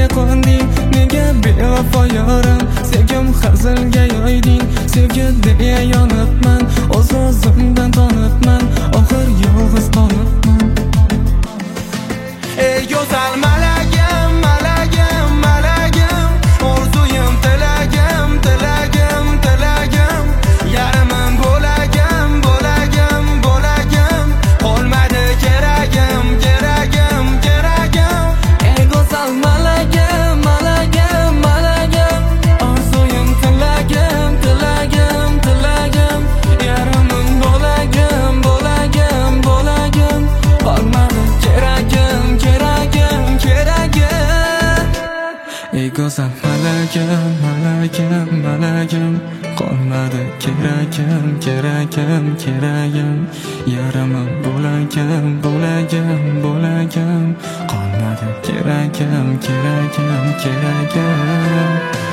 nega qonding, nega bevafo yorim? Sevgim hazilga yoyding, sevgi deya yonibman, o'z-o'zimdan tonibman, oxir yolg'iz qolibman. Ey go'zal malagim, malagim, malagim, orzuyim, tilagim, tilagim, tilagim, yarimim bo'lagim, bo'lagim, bo'lagim, qolmadi keragim, keragim, keragim. Ey go'zal malagim, malagim, malagim, orzuyim, tilagim, tilagim, tilagim, yarimim bo'lagim, bo'lagim, bo'lagim, qolmadi keragim, keragim, keragim. Ey go'zal malagim, malagim, malagim, qolmadi keragim, keragim, keragim, yarimim bo'lagim, bo'lagim, bo'lagim, qolmadi keragim, keragim, keragim.